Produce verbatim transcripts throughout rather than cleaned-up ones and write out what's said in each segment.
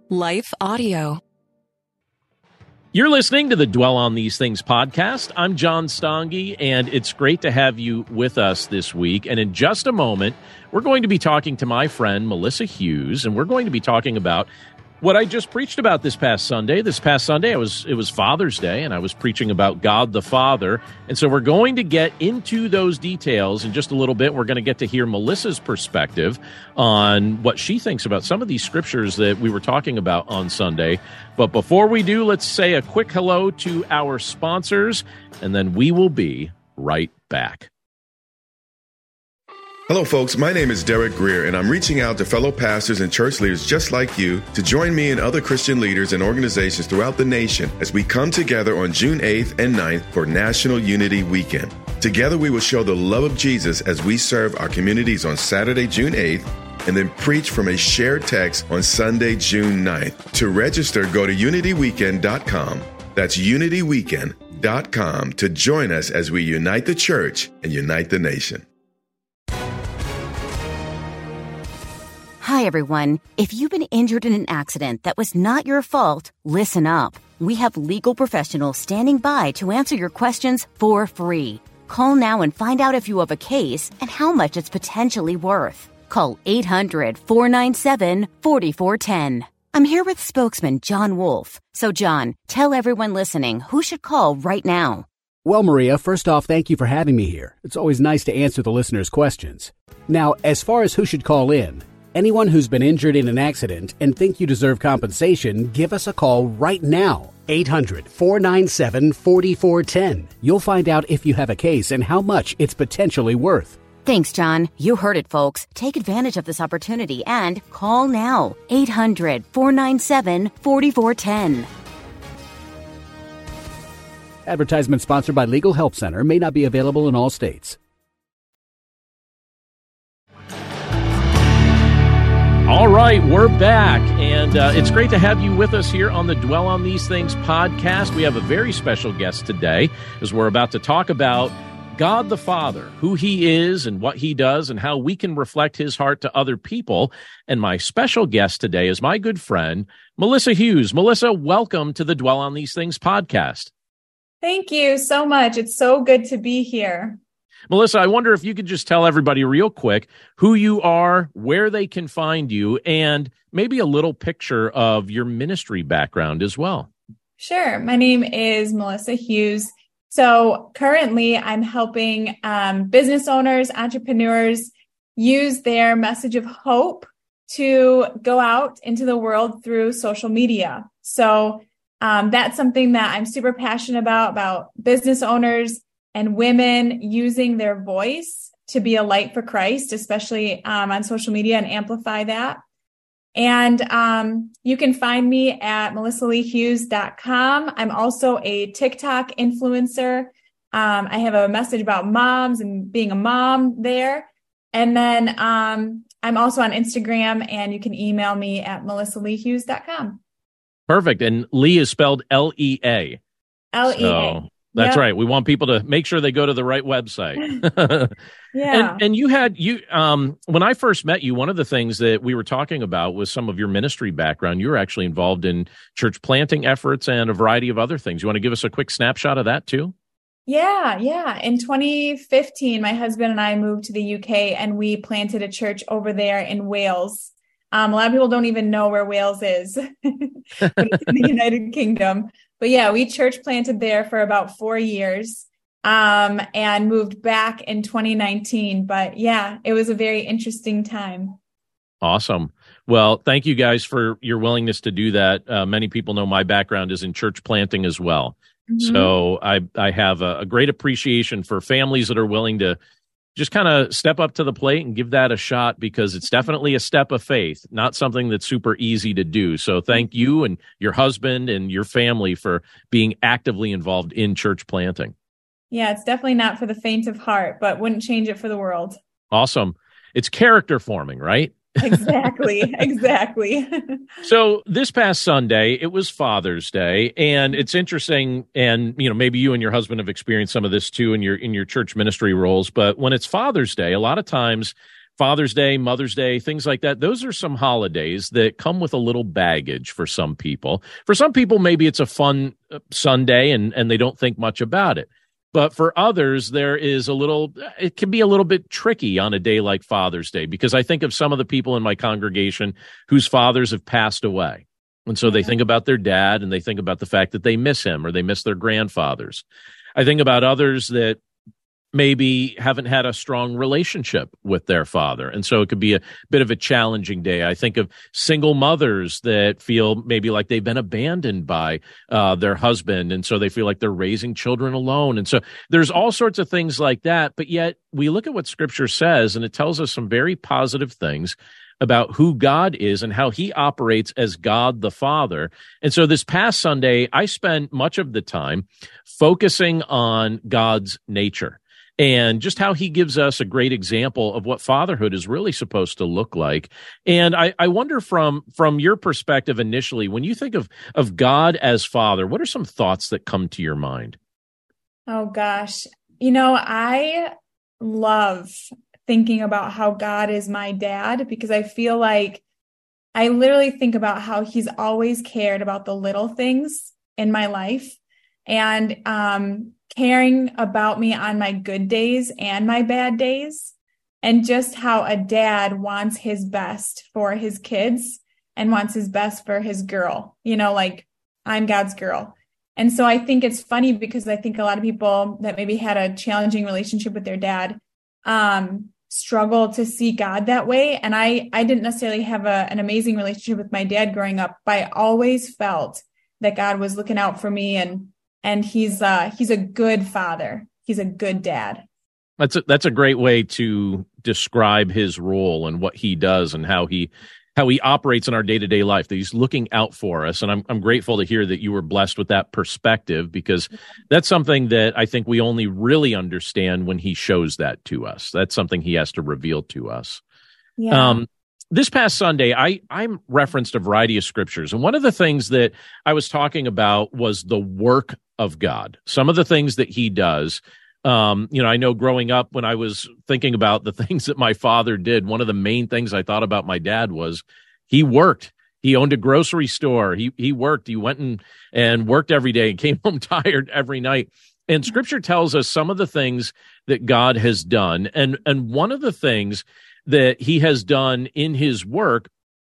Life Audio. You're listening to the Dwell on These Things podcast. I'm John Stange, and it's great to have you with us this week. And in just a moment, we're going to be talking to my friend, Melissa Hughes, and we're going to be talking about what I just preached about this past Sunday. This past Sunday, it was, it was Father's Day, and I was preaching about God the Father. And so we're going to get into those details in just a little bit. We're going to get to hear Melissa's perspective on what she thinks about some of these scriptures that we were talking about on Sunday. But before we do, let's say a quick hello to our sponsors, and then we will be right back. Hello, folks. My name is Derek Greer, and I'm reaching out to fellow pastors and church leaders just like you to join me and other Christian leaders and organizations throughout the nation as we come together on June eighth and ninth for National Unity Weekend. Together, we will show the love of Jesus as we serve our communities on Saturday, June eighth, and then preach from a shared text on Sunday, June ninth. To register, go to unity weekend dot com. That's unity weekend dot com to join us as we unite the church and unite the nation. Hi, everyone. If you've been injured in an accident that was not your fault, listen up. We have legal professionals standing by to answer your questions for free. Call now and find out if you have a case and how much it's potentially worth. Call eight hundred, four nine seven, four four one zero. I'm here with spokesman John Wolf. So, John, tell everyone listening who should call right now. Well, Maria, first off, thank you for having me here. It's always nice to answer the listeners' questions. Now, as far as who should call in, anyone who's been injured in an accident and think you deserve compensation, give us a call right now. eight hundred, four nine seven, four four one zero. You'll find out if you have a case and how much it's potentially worth. Thanks, John. You heard it, folks. Take advantage of this opportunity and call now. eight hundred, four nine seven, four four one zero. Advertisement sponsored by Legal Help Center. May not be available in all states. All right, we're back, and uh, it's great to have you with us here on the Dwell on These Things podcast. We have a very special guest today, as we're about to talk about God the Father, who he is and what he does and how we can reflect his heart to other people. And my special guest today is my good friend, Melissa Hughes. Melissa, welcome to the Dwell on These Things podcast. Thank you so much. It's so good to be here. Melissa, I wonder if you could just tell everybody real quick who you are, where they can find you, and maybe a little picture of your ministry background as well. Sure. My name is Melissa Hughes. So currently I'm helping um, business owners, entrepreneurs use their message of hope to go out into the world through social media. So um, that's something that I'm super passionate about, about business owners and women using their voice to be a light for Christ, especially um, on social media, and amplify that. And um, you can find me at melissa lee hughes dot com. I'm also a TikTok influencer. Um, I have a message about moms and being a mom there. And then um, I'm also on Instagram, and you can email me at melissa lee hughes dot com. Perfect. And Lee is spelled L E A. L E A. So that's yep. Right. We want people to make sure they go to the right website. Yeah. And, and you had, you um, when I first met you, one of the things that we were talking about was some of your ministry background. You were actually involved in church planting efforts and a variety of other things. You want to give us a quick snapshot of that too? Yeah, yeah. In twenty fifteen, my husband and I moved to the U K, and we planted a church over there in Wales. Um, a lot of people don't even know where Wales is, but it's in the United Kingdom. But yeah, we church planted there for about four years um, and moved back in twenty nineteen. But yeah, it was a very interesting time. Awesome. Well, thank you guys for your willingness to do that. Uh, many people know my background is in church planting as well. Mm-hmm. So I, I have a, a great appreciation for families that are willing to just kind of step up to the plate and give that a shot, because it's definitely a step of faith, not something that's super easy to do. So thank you and your husband and your family for being actively involved in church planting. Yeah, it's definitely not for the faint of heart, but wouldn't change it for the world. Awesome. It's character forming, right? Exactly. Exactly. So this past Sunday, it was Father's Day, and it's interesting. And, you know, maybe you and your husband have experienced some of this too in your, in your church ministry roles. But when it's Father's Day, a lot of times Father's Day, Mother's Day, things like that. Those are some holidays that come with a little baggage for some people. For some people, maybe it's a fun Sunday and, and they don't think much about it. But for others, there is a little, it can be a little bit tricky on a day like Father's Day, because I think of some of the people in my congregation whose fathers have passed away. And so they think about their dad and they think about the fact that they miss him or they miss their grandfathers. I think about others that maybe haven't had a strong relationship with their father. And so it could be a bit of a challenging day. I think of single mothers that feel maybe like they've been abandoned by uh, their husband. And so they feel like they're raising children alone. And so there's all sorts of things like that. But yet we look at what Scripture says, and it tells us some very positive things about who God is and how he operates as God the Father. And so this past Sunday, I spent much of the time focusing on God's nature and just how he gives us a great example of what fatherhood is really supposed to look like. And I, I wonder from, from your perspective initially, when you think of, of God as Father, what are some thoughts that come to your mind? Oh, gosh. You know, I love thinking about how God is my dad, because I feel like I literally think about how he's always cared about the little things in my life, and um, caring about me on my good days and my bad days, and just how a dad wants his best for his kids and wants his best for his girl. You know, like, I'm God's girl. And so I think it's funny because I think a lot of people that maybe had a challenging relationship with their dad um, struggle to see God that way. And I, I didn't necessarily have a, an amazing relationship with my dad growing up, but I always felt that God was looking out for me, and and he's uh, he's a good father. He's a good dad. That's a, that's a great way to describe his role and what he does and how he how he operates in our day-to-day life, that he's looking out for us. And I'm I'm grateful to hear that you were blessed with that perspective, because that's something that I think we only really understand when he shows that to us. That's something he has to reveal to us. Yeah. Um, this past Sunday, I, I referenced a variety of scriptures. And one of the things that I was talking about was the work of God. Some of the things that he does. Um, you know, I know growing up, when I was thinking about the things that my father did, one of the main things I thought about my dad was he worked. He owned a grocery store. He he worked. He went and, and worked every day and came home tired every night. And Scripture tells us some of the things that God has done. And, and one of the things that he has done in his work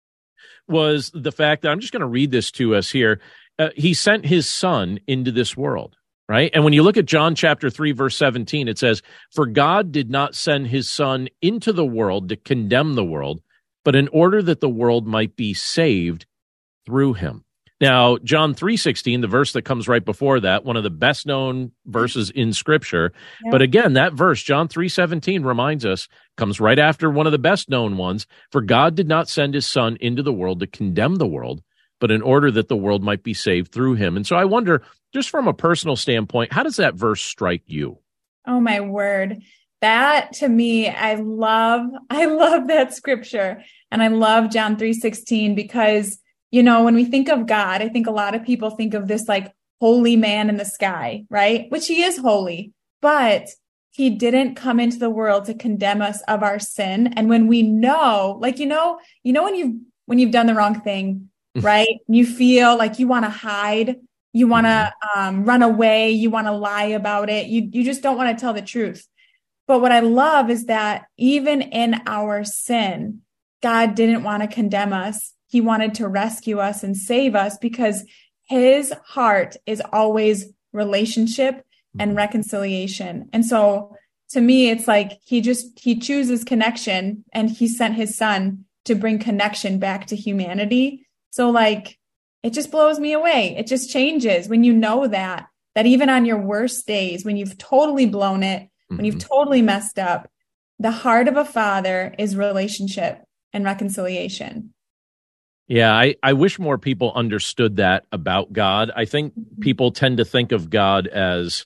was the fact that, I'm just going to read this to us here. Uh, he sent his son into this world. Right. And when you look at John chapter three, verse seventeen, it says, "For God did not send his son into the world to condemn the world, but in order that the world might be saved through him." Now, John three sixteen, the verse that comes right before that, one of the best known verses in Scripture. Yeah. But again, that verse, John three seventeen, reminds us, comes right after one of the best known ones. "For God did not send his son into the world to condemn the world, but in order that the world might be saved through him." And so I wonder, just from a personal standpoint, how does that verse strike you? Oh, my word. That, to me, I love, I love that scripture. And I love John three sixteen, because, you know, when we think of God, I think a lot of people think of this like holy man in the sky, right? Which he is holy, but he didn't come into the world to condemn us of our sin. And when we know, like, you know, you know, when you've, when you've done the wrong thing, right? You feel like you want to hide, you want to um, run away, you want to lie about it. You, you just don't want to tell the truth. But what I love is that even in our sin, God didn't want to condemn us. He wanted to rescue us and save us, because his heart is always relationship and reconciliation. And so to me, it's like he just, he chooses connection, and he sent his son to bring connection back to humanity. So like, it just blows me away. It just changes when you know that, that even on your worst days, when you've totally blown it, mm-hmm. when you've totally messed up, the heart of a father is relationship and reconciliation. Yeah, I, I wish more people understood that about God. I think people tend to think of God as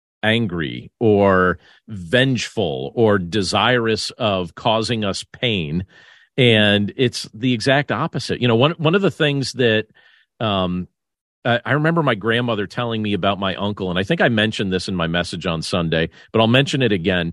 angry or vengeful or desirous of causing us pain. And it's the exact opposite. You know, one one of the things that um, I, I remember my grandmother telling me about my uncle, and I think I mentioned this in my message on Sunday, but I'll mention it again.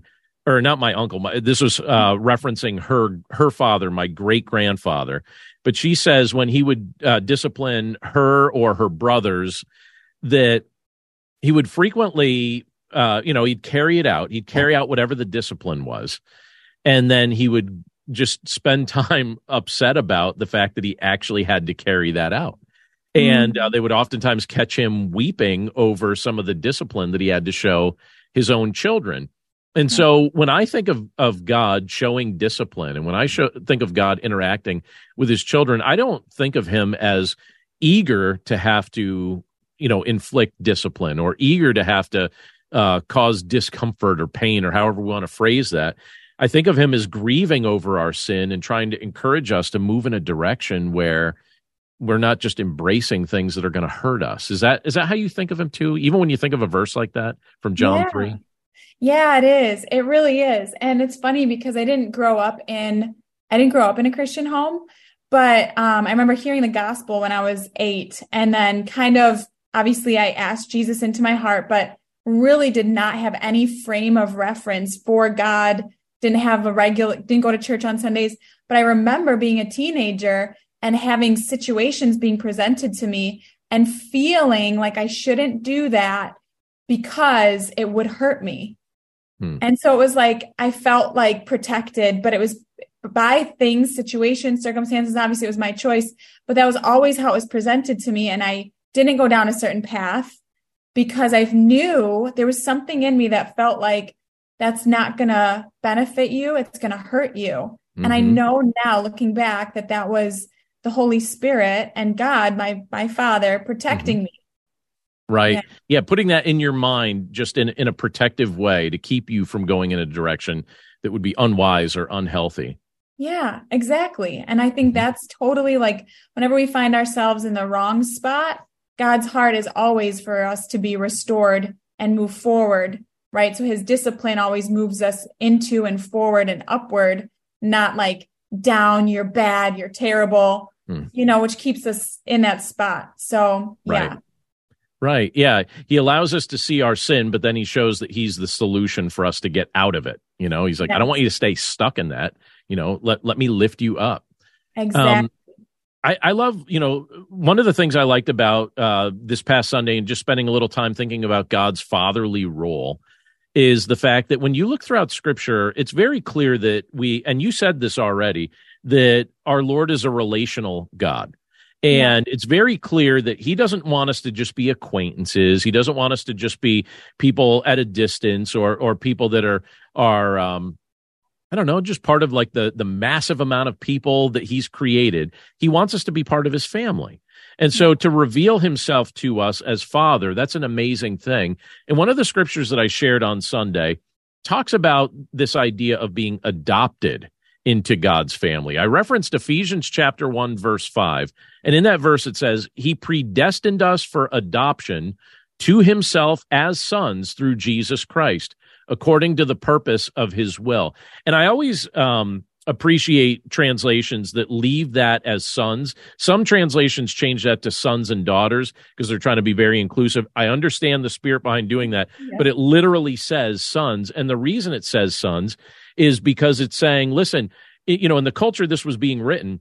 or not my uncle. My, this was uh, referencing her her father, my great grandfather. But she says when he would uh, discipline her or her brothers, that he would frequently, uh, you know, he'd carry it out. He'd carry out whatever the discipline was, and then he would just spend time upset about the fact that he actually had to carry that out. And uh, they would oftentimes catch him weeping over some of the discipline that he had to show his own children. And so when I think of, of God showing discipline, and when I show, think of God interacting with his children, I don't think of him as eager to have to, you know, inflict discipline or eager to have to uh, cause discomfort or pain or however we want to phrase that. I think of him as grieving over our sin and trying to encourage us to move in a direction where we're not just embracing things that are going to hurt us. Is that is that how you think of him too? Even when you think of a verse like that from John yeah. three? Yeah, it is. It really is. And it's funny because I didn't grow up in, I didn't grow up in a Christian home, but um, I remember hearing the gospel when I was eight, and then kind of, obviously I asked Jesus into my heart, but really did not have any frame of reference for God, didn't have a regular, didn't go to church on Sundays. But I remember being a teenager and having situations being presented to me and feeling like I shouldn't do that because it would hurt me. Hmm. And so it was like, I felt like protected, but it was by things, situations, circumstances. Obviously it was my choice, but that was always how it was presented to me. And I didn't go down a certain path because I knew there was something in me that felt like that's not going to benefit you. It's going to hurt you. Mm-hmm. And I know now looking back that that was the Holy Spirit and God, my, my Father, protecting mm-hmm. me. Right. Yeah. yeah. Putting that in your mind just in, in a protective way to keep you from going in a direction that would be unwise or unhealthy. Yeah, exactly. And I think that's totally like whenever we find ourselves in the wrong spot, God's heart is always for us to be restored and move forward, right? So his discipline always moves us into and forward and upward, not like down, you're bad, you're terrible, hmm. you know, which keeps us in that spot. So, yeah. Right. Right. Yeah. He allows us to see our sin, but then he shows that he's the solution for us to get out of it. You know, he's like, yes. I don't want you to stay stuck in that. You know, let, let me lift you up. Exactly. Um, I, I love, you know, one of the things I liked about uh, this past Sunday and just spending a little time thinking about God's fatherly role is the fact that when you look throughout Scripture, it's very clear that we, and you said this already, that our Lord is a relational God. And it's very clear that he doesn't want us to just be acquaintances. He doesn't want us to just be people at a distance or or people that are are um, I don't know, just part of like the the massive amount of people that he's created. He wants us to be part of his family. And so to reveal himself to us as Father, that's an amazing thing. And one of the scriptures that I shared on Sunday talks about this idea of being adopted into God's family. I referenced Ephesians chapter one, verse five. And in that verse, it says, he predestined us for adoption to himself as sons through Jesus Christ, according to the purpose of his will. And I always um, appreciate translations that leave that as sons. Some translations change that to sons and daughters because they're trying to be very inclusive. I understand the spirit behind doing that, yeah. but it literally says sons. And the reason it says sons is because it's saying, listen, you know, in the culture this was being written,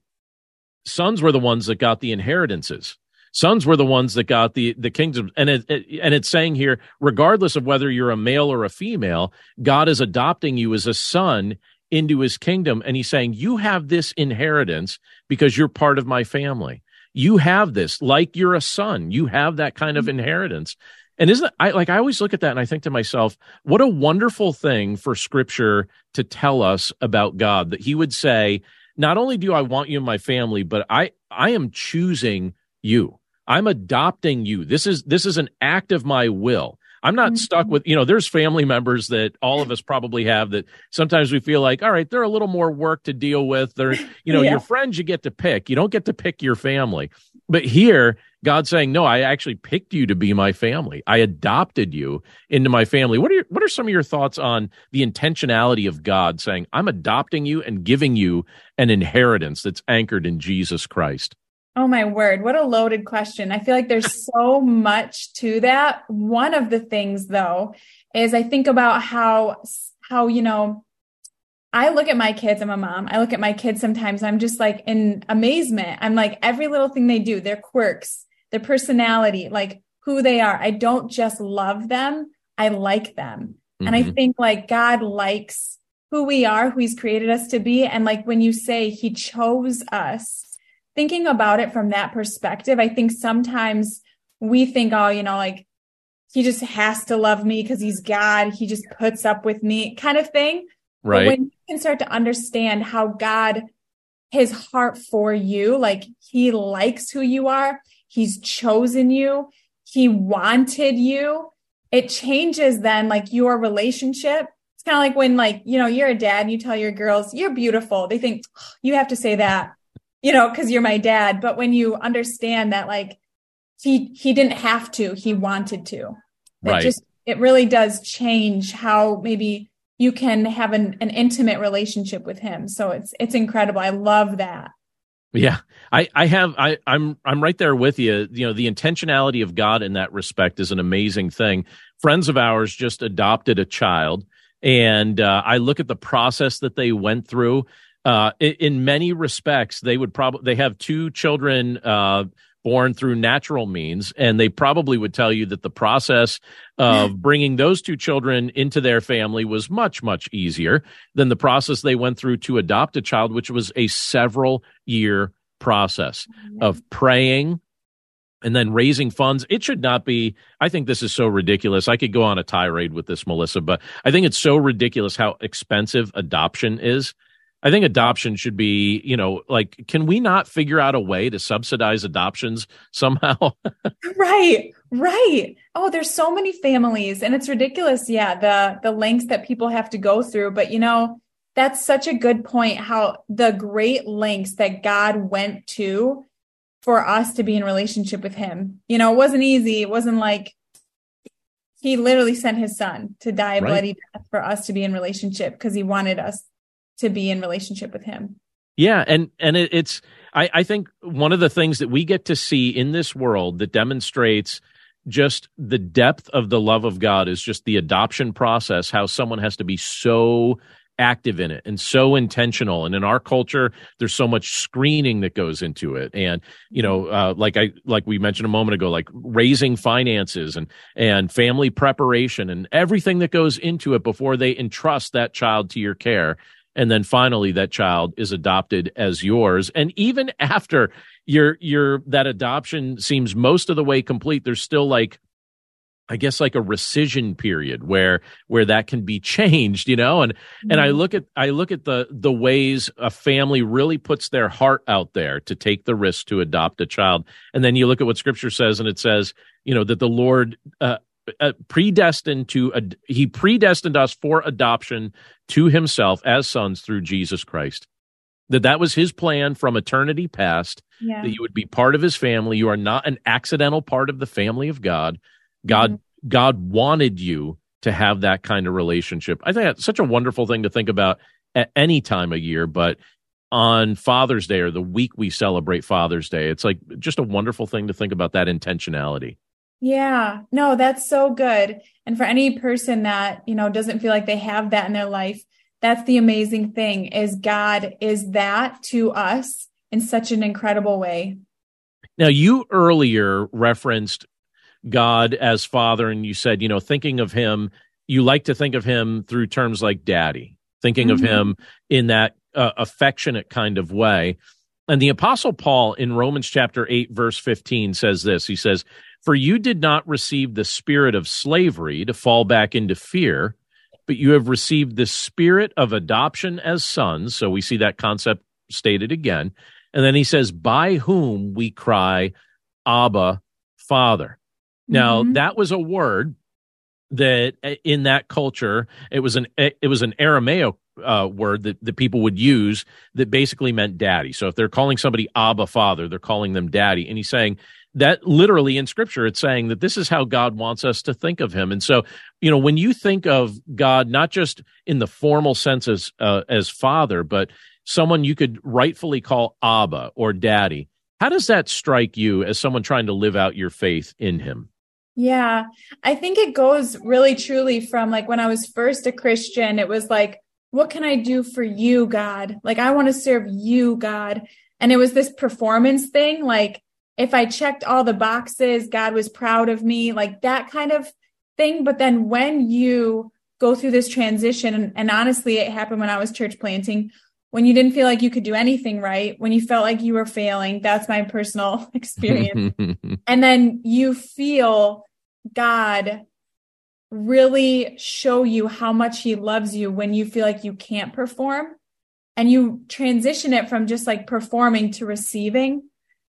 sons were the ones that got the inheritances. Sons were the ones that got the, the kingdom. And it, it, and it's saying here, regardless of whether you're a male or a female, God is adopting you as a son into his kingdom. And he's saying, you have this inheritance because you're part of my family. You have this like you're a son. You have that kind of inheritance. And isn't it, I like I always look at that and I think to myself, what a wonderful thing for Scripture to tell us about God, that he would say, not only do I want you in my family, but I I am choosing you. I'm adopting you. This is this is an act of my will. I'm not mm-hmm. stuck with, you know, there's family members that all of us probably have that sometimes we feel like, all right, they're a little more work to deal with. They're, you know, yeah. your friends you get to pick. You don't get to pick your family. But here, God's saying, no, I actually picked you to be my family. I adopted you into my family. What are your, what are some of your thoughts on the intentionality of God saying, I'm adopting you and giving you an inheritance that's anchored in Jesus Christ? Oh, my word. What a loaded question. I feel like there's so much to that. One of the things, though, is I think about how how, you know, I look at my kids, I'm a mom, I look at my kids sometimes, I'm just like in amazement. I'm like, every little thing they do, their quirks, their personality, like who they are. I don't just love them, I like them. Mm-hmm. And I think like God likes who we are, who he's created us to be. And like when you say he chose us, thinking about it from that perspective, I think sometimes we think, oh, you know, like he just has to love me because he's God. He just puts up with me kind of thing. Right. But when you can start to understand how God, his heart for you, like he likes who you are, he's chosen you, he wanted you, it changes then like your relationship. It's kind of like when like, you know, you're a dad and you tell your girls, you're beautiful. They think oh, you have to say that, you know, because you're my dad. But when you understand that like he, he didn't have to, he wanted to. It right. just, it really does change how maybe you can have an, an intimate relationship with him. So it's, it's incredible. I love that. Yeah, I, I have, I, I'm, I'm right there with you. You know, the intentionality of God in that respect is an amazing thing. Friends of ours just adopted a child, and uh, I look at the process that they went through. Uh, in, in many respects, they would probably, they have two children, uh, born through natural means, and they probably would tell you that the process of bringing those two children into their family was much, much easier than the process they went through to adopt a child, which was a several year process of praying and then raising funds. It should not be, I think this is so ridiculous. I could go on a tirade with this, Melissa, but I think it's so ridiculous how expensive adoption is. I think adoption should be, you know, like, can we not figure out a way to subsidize adoptions somehow? Right, right. Oh, there's so many families, and it's ridiculous. Yeah, the the lengths that people have to go through. But, you know, that's such a good point, how the great lengths that God went to for us to be in relationship with him. You know, it wasn't easy. It wasn't like he literally sent his son to die a Right. bloody death for us to be in relationship because he wanted us to be in relationship with him. Yeah. And, and it, it's, I, I think one of the things that we get to see in this world that demonstrates just the depth of the love of God is just the adoption process, how someone has to be so active in it and so intentional. And in our culture, there's so much screening that goes into it. And, you know, uh, like I, like we mentioned a moment ago, like raising finances and, and family preparation and everything that goes into it before they entrust that child to your care. And then finally, that child is adopted as yours. And even after your your that adoption seems most of the way complete, there's still like, I guess, like a rescission period where where that can be changed, you know. And mm-hmm. and I look at I look at the the ways a family really puts their heart out there to take the risk to adopt a child. And then you look at what Scripture says, and it says, you know, that the Lord Uh, Uh, predestined to, uh, he predestined us for adoption to himself as sons through Jesus Christ. That that was his plan from eternity past, yeah. that you would be part of his family. You are not an accidental part of the family of God. God, mm-hmm. God wanted you to have that kind of relationship. I think that's such a wonderful thing to think about at any time of year, but on Father's Day or the week we celebrate Father's Day, it's like just a wonderful thing to think about that intentionality. Yeah, no, that's so good. And for any person that, you know, doesn't feel like they have that in their life, that's the amazing thing, is God is that to us in such an incredible way. Now, you earlier referenced God as Father, and you said, you know, thinking of him, you like to think of him through terms like daddy, thinking mm-hmm. of him in that uh, affectionate kind of way. And the Apostle Paul in Romans chapter eight, verse fifteen says this. He says, "For you did not receive the spirit of slavery to fall back into fear, but you have received the spirit of adoption as sons." So we see that concept stated again. And then he says, "By whom we cry, Abba, Father." Mm-hmm. Now, that was a word that in that culture, it was an it was an Aramaic uh, word that, that people would use that basically meant daddy. So if they're calling somebody Abba, Father, they're calling them daddy. And he's saying that literally in Scripture, it's saying that this is how God wants us to think of him. And so, you know, when you think of God, not just in the formal sense as, uh, as Father, but someone you could rightfully call Abba or daddy, how does that strike you as someone trying to live out your faith in him? Yeah, I think it goes really truly from like when I was first a Christian, it was like, what can I do for you, God? Like, I want to serve you, God. And it was this performance thing. Like, if I checked all the boxes, God was proud of me, like that kind of thing. But then when you go through this transition, and, and honestly, it happened when I was church planting, when you didn't feel like you could do anything right, when you felt like you were failing, that's my personal experience. And then you feel God really show you how much he loves you when you feel like you can't perform, and you transition it from just like performing to receiving,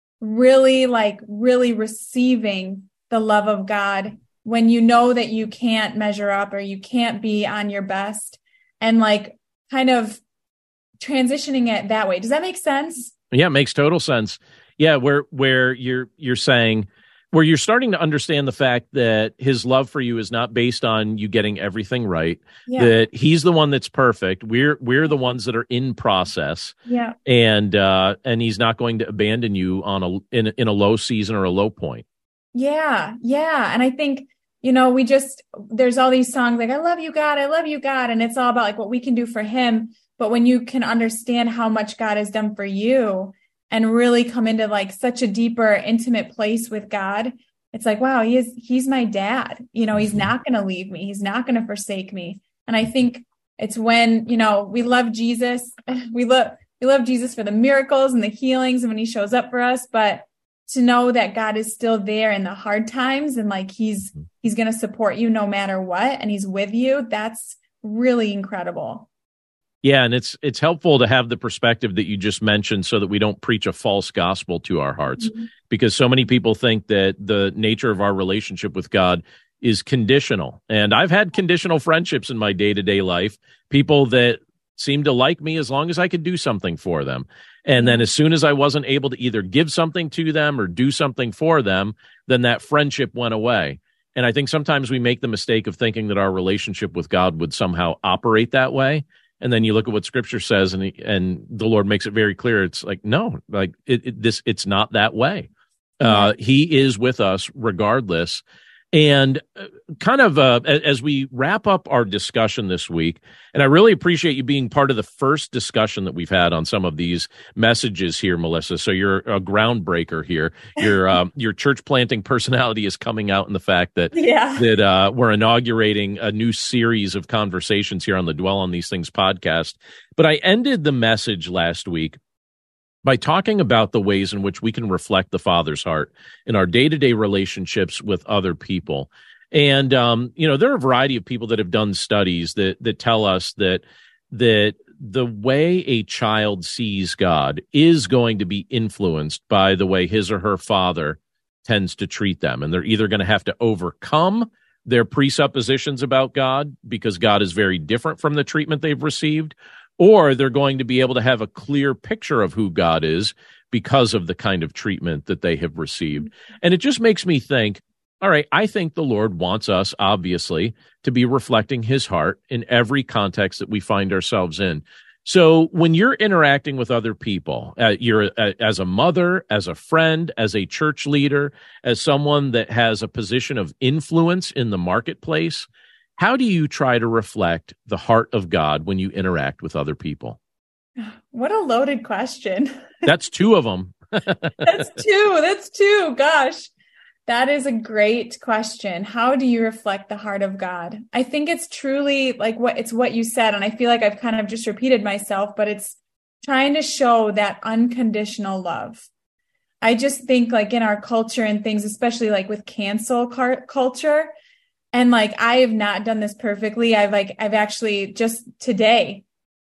really like really receiving the love of God when you know that you can't measure up or you can't be on your best, and like kind of transitioning it that way. Does that make sense? Yeah, it makes total sense. Yeah, where where you're you're saying where you're starting to understand the fact that his love for you is not based on you getting everything right, Yeah. that he's the one that's perfect. We're we're the ones that are in process. Yeah. And uh, and he's not going to abandon you on a in, in a low season or a low point. Yeah. Yeah. And I think, you know, we just, there's all these songs like, I love you, God, I love you, God. And it's all about like what we can do for him. But when you can understand how much God has done for you and really come into like such a deeper, intimate place with God, it's like, wow, he is, he's my dad. You know, he's not going to leave me. He's not going to forsake me. And I think it's when, you know, we love Jesus. We love, we love Jesus for the miracles and the healings and when he shows up for us, but to know that God is still there in the hard times and like he's, he's going to support you no matter what. And he's with you. That's really incredible. Yeah, and it's it's helpful to have the perspective that you just mentioned so that we don't preach a false gospel to our hearts, mm-hmm. because so many people think that the nature of our relationship with God is conditional. And I've had conditional friendships in my day-to-day life, people that seemed to like me as long as I could do something for them. And then as soon as I wasn't able to either give something to them or do something for them, then that friendship went away. And I think sometimes we make the mistake of thinking that our relationship with God would somehow operate that way. And then you look at what Scripture says, and and the Lord makes it very clear. It's like, no, like it, it, this, it's not that way. Uh, he is with us regardless. And kind of uh, as we wrap up our discussion this week, and I really appreciate you being part of the first discussion that we've had on some of these messages here, Melissa. So you're a groundbreaker here. Your um, your church planting personality is coming out in the fact that yeah. that uh, we're inaugurating a new series of conversations here on the Dwell on These Things podcast. But I ended the message last week by talking about the ways in which we can reflect the Father's heart in our day-to-day relationships with other people. And, um, you know, there are a variety of people that have done studies that that tell us that that the way a child sees God is going to be influenced by the way his or her father tends to treat them. And they're either going to have to overcome their presuppositions about God because God is very different from the treatment they've received, or they're going to be able to have a clear picture of who God is because of the kind of treatment that they have received. And it just makes me think, all right, I think the Lord wants us, obviously, to be reflecting his heart in every context that we find ourselves in. So when you're interacting with other people, uh, you're uh, as a mother, as a friend, as a church leader, as someone that has a position of influence in the marketplace, how do you try to reflect the heart of God when you interact with other people? What a loaded question. That's two of them. That's two. That's two. Gosh, that is a great question. How do you reflect the heart of God? I think it's truly like what it's what you said. And I feel like I've kind of just repeated myself, but it's trying to show that unconditional love. I just think like in our culture and things, especially like with cancel car- culture, and like, I have not done this perfectly. I've like, I've actually just today,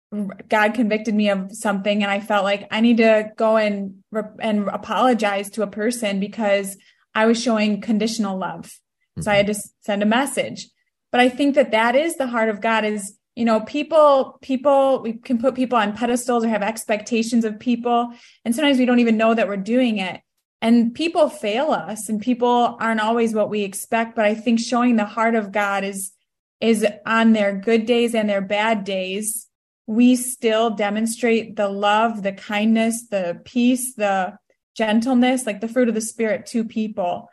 God convicted me of something and I felt like I need to go and, and apologize to a person because I was showing conditional love. Mm-hmm. So I had to send a message, but I think that that is the heart of God is, you know, people, people, we can put people on pedestals or have expectations of people. And sometimes we don't even know that we're doing it. And people fail us and people aren't always what we expect. But I think showing the heart of God is, is on their good days and their bad days, we still demonstrate the love, the kindness, the peace, the gentleness, like the fruit of the Spirit to people.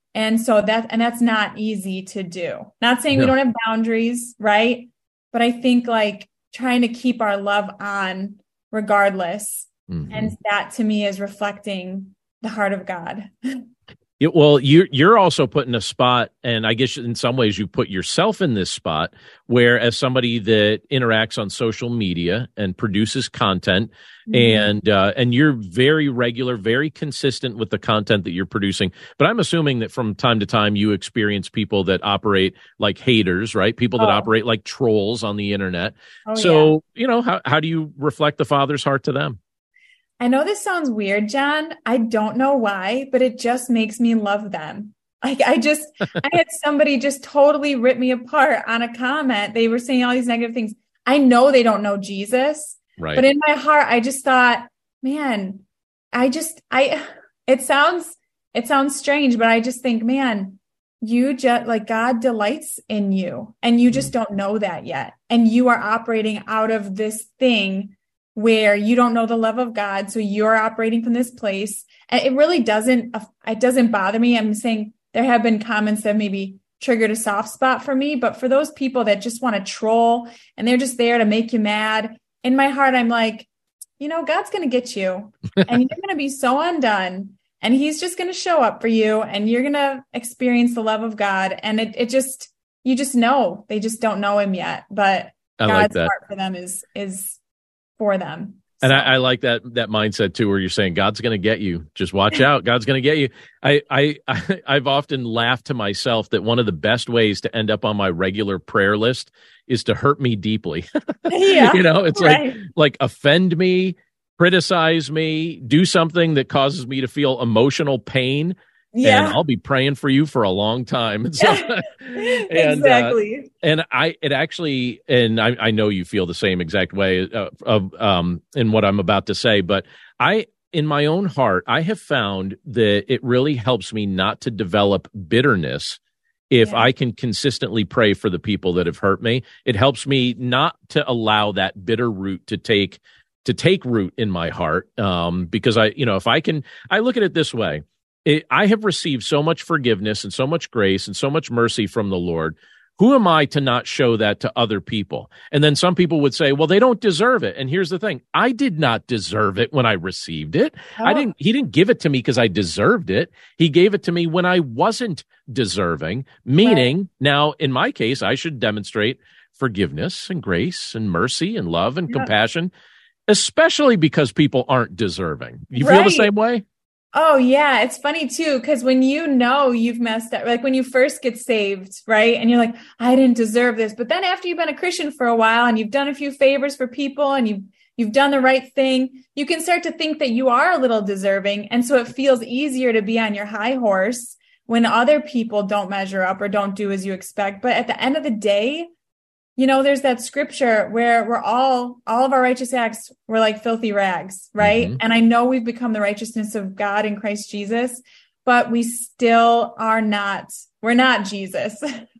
And so that, and that's not easy to do. Not saying No. we don't have boundaries, right? But I think like trying to keep our love on regardless. Mm-hmm. And that to me is reflecting the heart of God. It, well, you're, you're also put in a spot, and I guess in some ways you put yourself in this spot, where as somebody that interacts on social media and produces content, mm-hmm. and uh, and you're very regular, very consistent with the content that you're producing. But I'm assuming that from time to time you experience people that operate like haters, right? People that oh. operate like trolls on the internet. Oh, so, yeah. you know, how, how do you reflect the Father's heart to them? I know this sounds weird, John. I don't know why, but it just makes me love them. Like I just, I had somebody just totally rip me apart on a comment. They were saying all these negative things. I know they don't know Jesus, right? But in my heart, I just thought, man, I just, I, it sounds, it sounds strange, but I just think, man, you just like God delights in you and you just don't know that yet. And you are operating out of this thing where you don't know the love of God. So you're operating from this place. And it really doesn't, it doesn't bother me. I'm saying there have been comments that maybe triggered a soft spot for me, but for those people that just want to troll and they're just there to make you mad, in my heart, I'm like, you know, God's going to get you and you're going to be so undone and he's just going to show up for you and you're going to experience the love of God. And it, it just, you just know, they just don't know him yet, but I God's like that. heart for them is, is for them. So. And I, I like that that mindset too, where you're saying God's going to get you. Just watch out. God's going to get you. I, I I I've often laughed to myself that one of the best ways to end up on my regular prayer list is to hurt me deeply. Yeah, you know, it's right. like like offend me, criticize me, do something that causes me to feel emotional pain. Yeah. And I'll be praying for you for a long time. And so, yeah. and, exactly. Uh, and I, it actually, and I, I know you feel the same exact way uh, of, um, in what I'm about to say, but I, in my own heart, I have found that it really helps me not to develop bitterness if yeah. I can consistently pray for the people that have hurt me. It helps me not to allow that bitter root to take, to take root in my heart. Um, because I, you know, if I can, I look at it this way. It, I have received so much forgiveness and so much grace and so much mercy from the Lord. Who am I to not show that to other people? And then some people would say, well, they don't deserve it. And here's the thing. I did not deserve it when I received it. Oh. I didn't, he didn't give it to me because I deserved it. He gave it to me when I wasn't deserving, meaning right. now in my case, I should demonstrate forgiveness and grace and mercy and love and yeah. compassion, especially because people aren't deserving. You right. feel the same way? Oh, yeah. It's funny, too, because when you know you've messed up, like when you first get saved, right? And you're like, I didn't deserve this. But then after you've been a Christian for a while and you've done a few favors for people and you've, you've done the right thing, you can start to think that you are a little deserving. And so it feels easier to be on your high horse when other people don't measure up or don't do as you expect. But at the end of the day, you know, there's that scripture where we're all, all of our righteous acts were like filthy rags, right? Mm-hmm. And I know we've become the righteousness of God in Christ Jesus, but we still are not, we're not Jesus.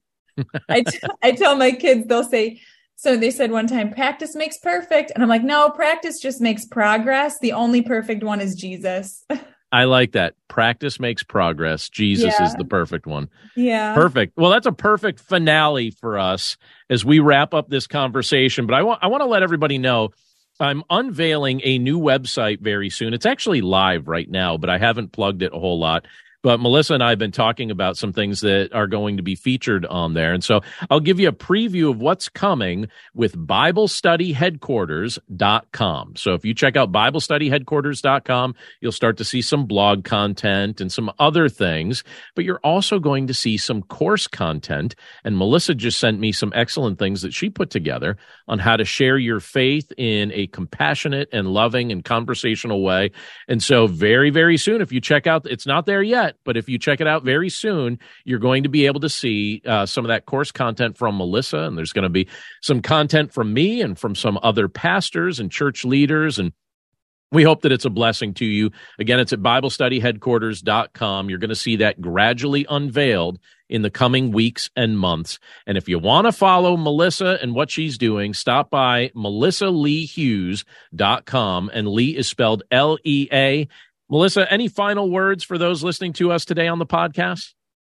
I, t- I tell my kids, they'll say, so they said one time, practice makes perfect. And I'm like, no, practice just makes progress. The only perfect one is Jesus. I like that. Practice makes progress. Jesus yeah. is the perfect one. Yeah. Perfect. Well, that's a perfect finale for us as we wrap up this conversation. But I want I want to let everybody know I'm unveiling a new website very soon. It's actually live right now, but I haven't plugged it a whole lot. But Melissa and I have been talking about some things that are going to be featured on there. And so I'll give you a preview of what's coming with Bible Study Headquarters dot com. So if you check out Bible Study Headquarters dot com, you'll start to see some blog content and some other things, but you're also going to see some course content. And Melissa just sent me some excellent things that she put together on how to share your faith in a compassionate and loving and conversational way. And so very, very soon, if you check out, it's not there yet, but if you check it out very soon, you're going to be able to see uh, some of that course content from Melissa, and there's going to be some content from me and from some other pastors and church leaders, and we hope that it's a blessing to you. Again, it's at Bible Study Headquarters dot com. You're going to see that gradually unveiled in the coming weeks and months. And if you want to follow Melissa and what she's doing, stop by Melissa Lee Hughes dot com, and Lee is spelled L E A. Melissa, any final words for those listening to us today on the podcast?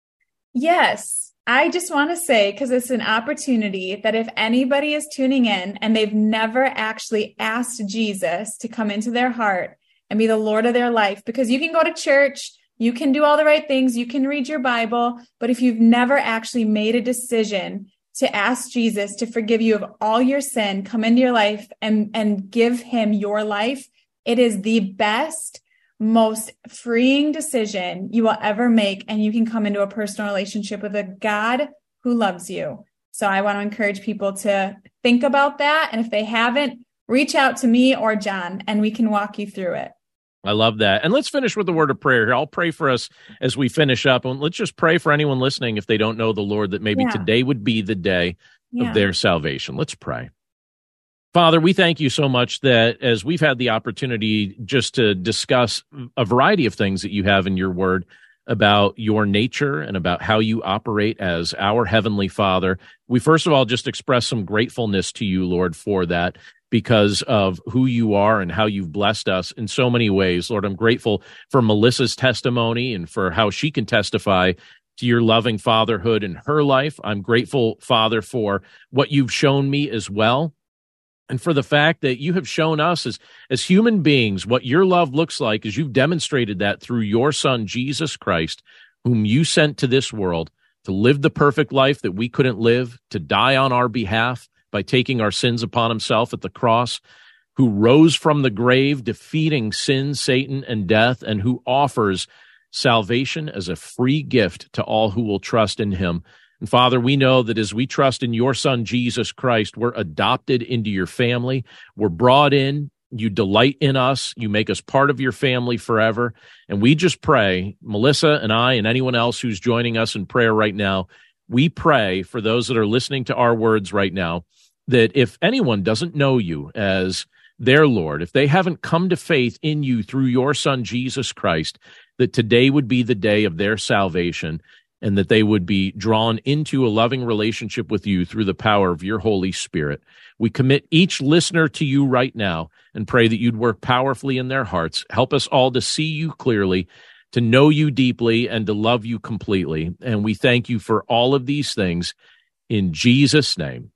Yes. I just want to say, because it's an opportunity, that if anybody is tuning in and they've never actually asked Jesus to come into their heart and be the Lord of their life, because you can go to church, you can do all the right things, you can read your Bible, but if you've never actually made a decision to ask Jesus to forgive you of all your sin, come into your life and, and give him your life, it is the best, most freeing decision you will ever make. And you can come into a personal relationship with a God who loves you. So I want to encourage people to think about that. And if they haven't, reach out to me or John, and we can walk you through it. I love that. And let's finish with the word of prayer here. I'll pray for us as we finish up. And let's just pray for anyone listening if they don't know the Lord, that maybe yeah. today would be the day yeah. of their salvation. Let's pray. Father, we thank you so much that as we've had the opportunity just to discuss a variety of things that you have in your word about your nature and about how you operate as our Heavenly Father, we first of all just express some gratefulness to you, Lord, for that, because of who you are and how you've blessed us in so many ways. Lord, I'm grateful for Melissa's testimony and for how she can testify to your loving fatherhood in her life. I'm grateful, Father, for what you've shown me as well, and for the fact that you have shown us as, as human beings what your love looks like, as you've demonstrated that through your Son, Jesus Christ, whom you sent to this world to live the perfect life that we couldn't live, to die on our behalf by taking our sins upon himself at the cross, who rose from the grave, defeating sin, Satan, and death, and who offers salvation as a free gift to all who will trust in him. And Father, we know that as we trust in your Son, Jesus Christ, we're adopted into your family. We're brought in. You delight in us. You make us part of your family forever. And we just pray, Melissa and I and anyone else who's joining us in prayer right now, we pray for those that are listening to our words right now, that if anyone doesn't know you as their Lord, if they haven't come to faith in you through your Son, Jesus Christ, that today would be the day of their salvation, and that they would be drawn into a loving relationship with you through the power of your Holy Spirit. We commit each listener to you right now and pray that you'd work powerfully in their hearts. Help us all to see you clearly, to know you deeply, and to love you completely. And we thank you for all of these things in Jesus' name.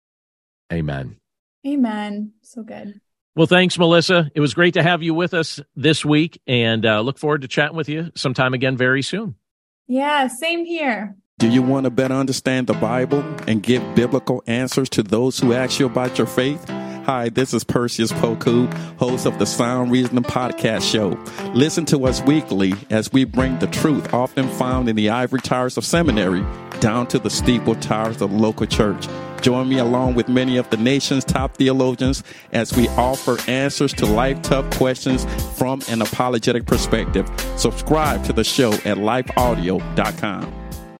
Amen. Amen. So good. Well, thanks, Melissa. It was great to have you with us this week, and uh, look forward to chatting with you sometime again very soon. Yeah, same here. Do you want to better understand the Bible and give biblical answers to those who ask you about your faith? Hi, this is Perseus Poku, host of the Sound Reasoning Podcast Show. Listen to us weekly as we bring the truth often found in the ivory towers of seminary down to the steeple towers of the local church. Join me along with many of the nation's top theologians as we offer answers to life-tough questions from an apologetic perspective. Subscribe to the show at life audio dot com.